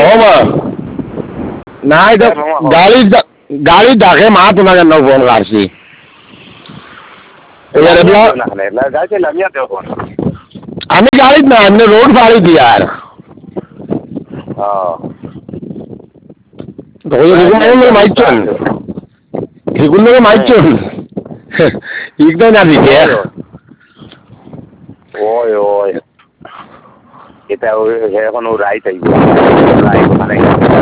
মা না এটা গাড়ি ডাকে মা তোমাকে না ফোন করছি আমি গাড়ি না এমনি রোড ফাড়ি দি আর মাইচন সেগুলো মাইচন একদম না দিকে ওই ওই এটা এখন ও রাইট আইব রাইট মানে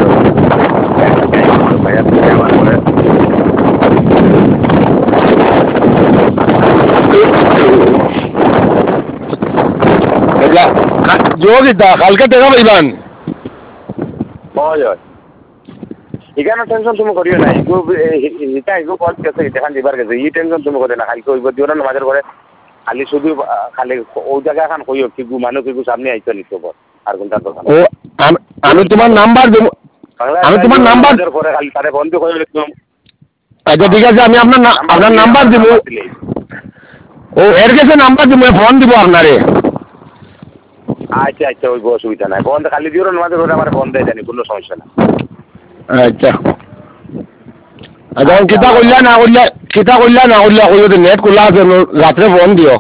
যোগিতা কালকে দেখা পাইবান হয় হয় এখানে টেনশন তুমি করিও না এটা এগো কল গেছে দেখান দিবার গেছে এই টেনশন তুমি করে না কালকে ওই দিও না মাঝের করে খালি শুধু খালি ওই জায়গা এখন কইও কি মানুষ কি সামনে আইতো নিতে পর আর কোনটা দরকার ও আমি তোমার নাম্বার দেব আমি তোমার নাম্বার করে খালি তারে বন্ধ করে একদম আচ্ছা ঠিক আছে আমি আপনার নাম্বার দেব ও এর কাছে নাম্বার দেব ফোন দিব আপনারে আচ্ছা আচ্ছা ওই অসুবিধা নাই বন্ধ খালি দিও না মাঝের করে আমার বন্ধ হয়ে জানি কোনো সমস্যা না আচ্ছা এখন কিতা করলা না করলে নেট খোলা আছে রাত্রে ফোন দিও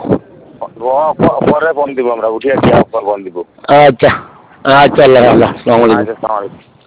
পরে ফোন দিব আমরা উঠিয়ে দিয়া পর ফোন দিব আচ্ছা আচ্ছা আল্লাহ আসসালামু আলাইকুম আসসালামু আলাইকুম